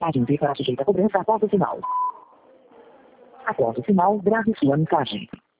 Página V para sujeita a cobrança após o sinal. Após o sinal, grave sua mensagem.